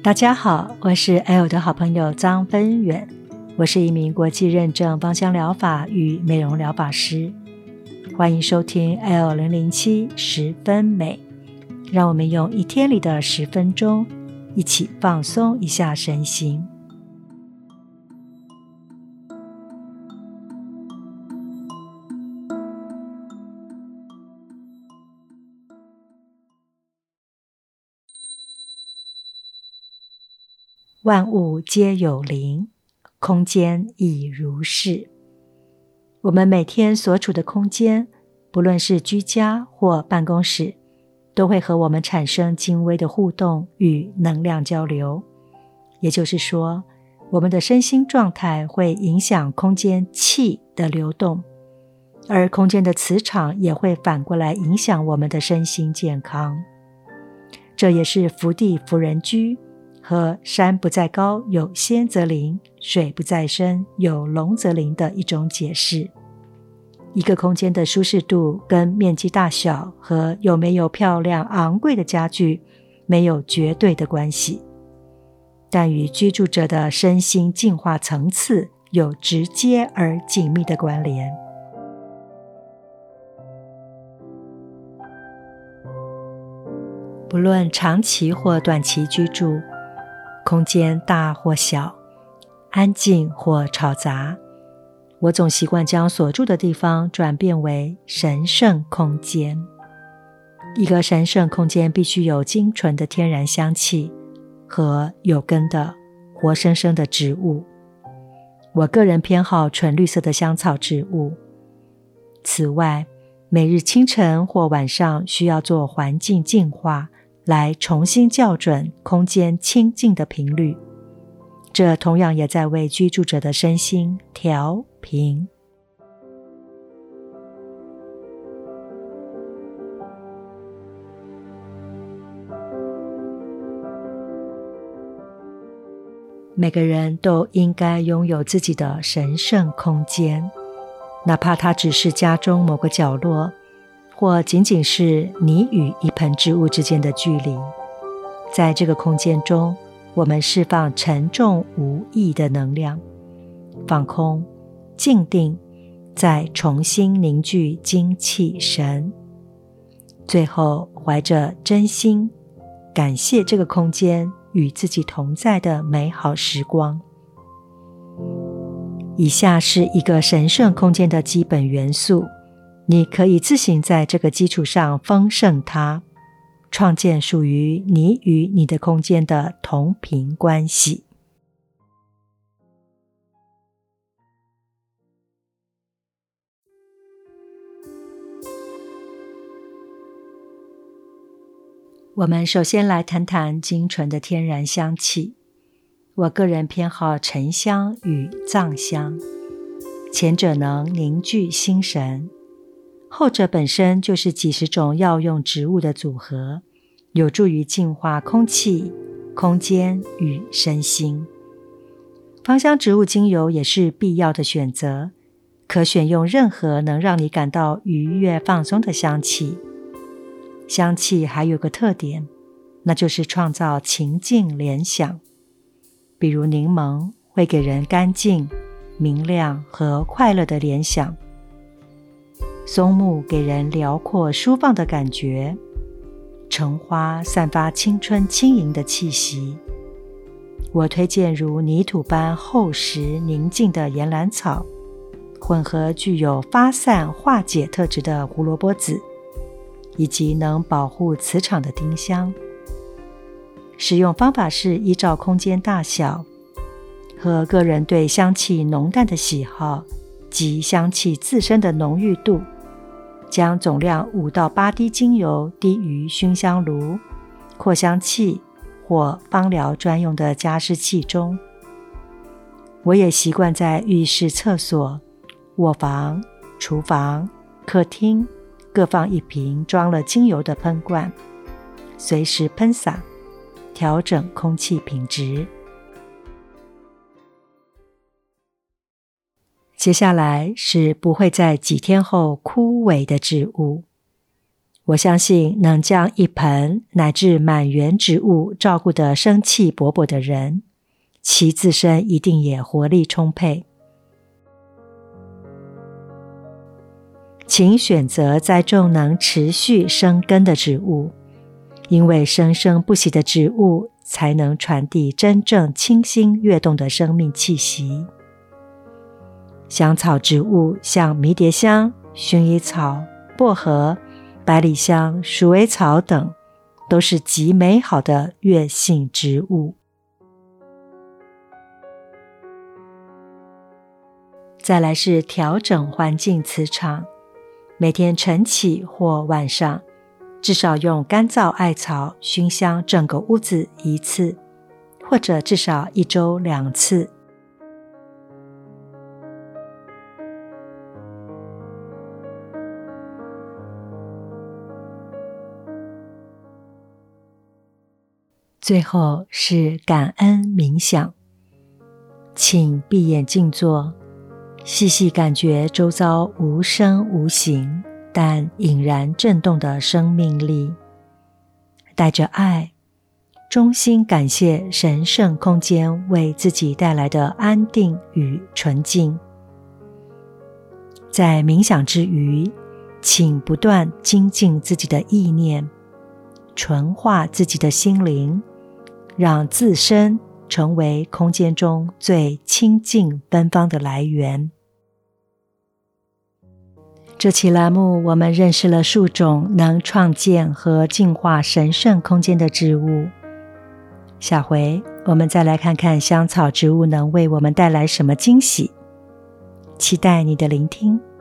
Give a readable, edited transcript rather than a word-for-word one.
大家好，我是 L 的好朋友张芬远，我是一名国际认证芳香疗法与美容疗法师。欢迎收听 L007 十分美，让我们用一天里的10分钟，一起放松一下身心。万物皆有灵，空间亦如是。我们每天所处的空间，不论是居家或办公室，都会和我们产生精微的互动与能量交流。也就是说，我们的身心状态会影响空间气的流动，而空间的磁场也会反过来影响我们的身心健康。这也是福地福人居和山不在高有仙则灵，水不在深有龙则灵的一种解释。一个空间的舒适度跟面积大小和有没有漂亮昂贵的家具没有绝对的关系，但与居住者的身心进化层次有直接而紧密的关联。不论长期或短期居住，空间大或小，安静或吵杂，我总习惯将所住的地方转变为神圣空间。一个神圣空间必须有精纯的天然香气和有根的活生生的植物。我个人偏好纯绿色的香草植物。此外，每日清晨或晚上需要做环境净化，来重新校准空间清净的频率，这同样也在为居住者的身心调频。每个人都应该拥有自己的神圣空间，哪怕它只是家中某个角落，或仅仅是你与一盆植物之间的距离。在这个空间中，我们释放沉重无益的能量，放空、静定，再重新凝聚精气神。最后怀着真心，感谢这个空间与自己同在的美好时光。以下是一个神圣空间的基本元素，你可以自行在这个基础上丰盛它，创建属于你与你的空间的同频关系。我们首先来谈谈精纯的天然香气。我个人偏好沉香与藏香，前者能凝聚心神，后者本身就是几十种药用植物的组合，有助于净化空气、空间与身心。芳香植物精油也是必要的选择，可选用任何能让你感到愉悦放松的香气。香气还有个特点，那就是创造情境联想。比如柠檬会给人干净、明亮和快乐的联想，松木给人辽阔舒放的感觉，橙花散发青春轻盈的气息。我推荐如泥土般厚实宁静的岩兰草，混合具有发散化解特质的胡萝卜籽，以及能保护磁场的丁香。使用方法是依照空间大小和个人对香气浓淡的喜好及香气自身的浓郁度，将总量5到8滴精油滴于熏香炉、扩香器或芳疗专用的加湿器中。我也习惯在浴室、厕所、卧房、厨房、客厅各放一瓶装了精油的喷罐，随时喷洒，调整空气品质。接下来是不会在几天后枯萎的植物。 我相信能将一盆乃至满园植物照顾得生气勃勃的人，其自身一定也活力充沛。请选择栽种能持续生根的植物，因为生生不息的植物才能传递真正清新跃动的生命气息。香草植物像迷迭香、薰衣草、薄荷、百里香、鼠尾草等，都是极美好的悦性植物。再来是调整环境磁场，每天晨起或晚上，至少用干燥艾草熏香整个屋子1次，或者至少1周2次。最后是感恩冥想，请闭眼静坐，细细感觉周遭无声无形但隐然震动的生命力，带着爱，衷心感谢神圣空间为自己带来的安定与纯净。在冥想之余，请不断精进自己的意念，纯化自己的心灵，让自身成为空间中最清净芬芳的来源。这期栏目我们认识了数种能创建和净化神圣空间的植物，下回我们再来看看香草植物能为我们带来什么惊喜。期待你的聆听。